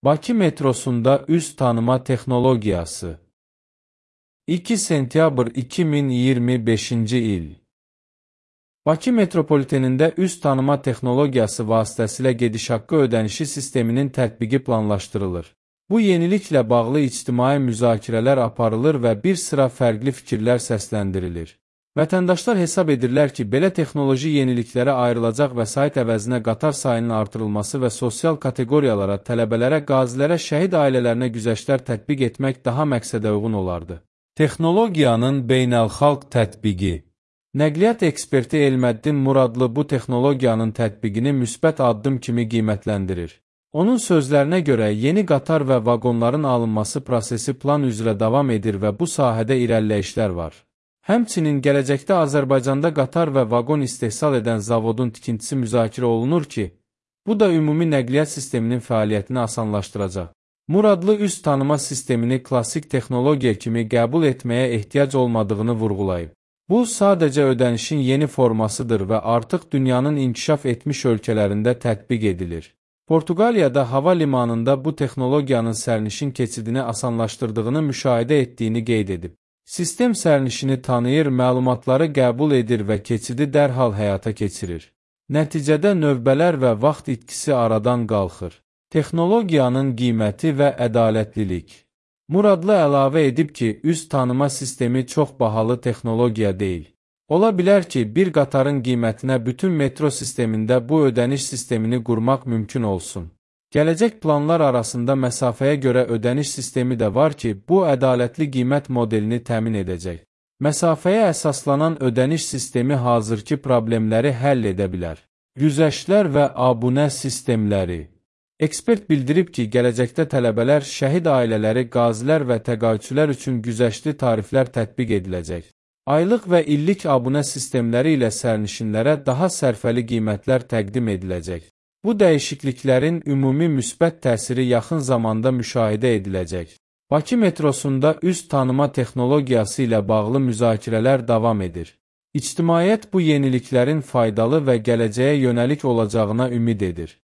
Bakı metrosunda üz tanıma texnologiyası. 2 sentyabr 2025-ci il. Bakı metropolitenində üz tanıma texnologiyası vasitəsilə gediş haqqı ödənişi sisteminin tətbiqi planlaşdırılır. Bu yeniliklə bağlı ictimai müzakirələr aparılır və bir sıra fərqli fikirlər səsləndirilir. Vətəndaşlar hesab edirlər ki, belə texnoloji yeniliklərə ayrılacaq vəsait əvəzinə qatar sayının artırılması və sosial kateqoriyalara, tələbələrə, qazilərə, şəhid ailələrinə güzəştlər tətbiq etmək daha məqsədəuyğun olardı. Texnologiyanın beynəlxalq tətbiqi. Nəqliyyat eksperti Elməddin Muradlı bu texnologiyanın tətbiqini müsbət addım kimi qiymətləndirir. Onun sözlərinə görə yeni qatar və vaqonların alınması prosesi plan üzrə davam edir və bu sahədə irəliləyişlər var. Həmçinin gələcəkdə Azərbaycanda qatar və vaqon istehsal edən zavodun tikintisi müzakirə olunur ki, bu da ümumi nəqliyyat sisteminin fəaliyyətini asanlaşdıracaq. Muradlı üz tanıma sistemini klassik texnologiya kimi qəbul etməyə ehtiyac olmadığını vurğulayıb. Bu, sadəcə ödənişin yeni formasıdır və artıq dünyanın inkişaf etmiş ölkələrində tətbiq edilir. Portuqaliyada hava limanında bu texnologiyanın sərnişin keçidini asanlaşdırdığını müşahidə etdiyini qeyd edib. Sistem sərnişini tanıyır, məlumatları qəbul edir və keçidi dərhal həyata keçirir. Nəticədə növbələr və vaxt itkisi aradan qalxır. Texnologiyanın qiyməti və ədalətlilik. Muradlı əlavə edib ki, üz tanıma sistemi çox bahalı texnologiya deyil. Ola bilər ki, bir qatarın qiymətinə bütün metro sistemində bu ödəniş sistemini qurmaq mümkün olsun. Gələcək planlar arasında məsafəyə görə ödəniş sistemi də var ki, bu ədalətli qiymət modelini təmin edəcək. Məsafəyə əsaslanan ödəniş sistemi hazırki problemləri həll edə bilər. Güzəştlər və abunə sistemləri. Ekspert bildirib ki, gələcəkdə tələbələr, şəhid ailələri, qazilər və təqaüdçülər üçün güzəştli tariflər tətbiq ediləcək. Aylıq və illik abunə sistemləri ilə sərnişinlərə daha sərfəli qiymətlər təqdim ediləcək. Bu dəyişikliklərin ümumi müsbət təsiri yaxın zamanda müşahidə ediləcək. Bakı metrosunda üz tanıma texnologiyası ilə bağlı müzakirələr davam edir. İctimaiyyət bu yeniliklərin faydalı və gələcəyə yönəlik olacağına ümid edir.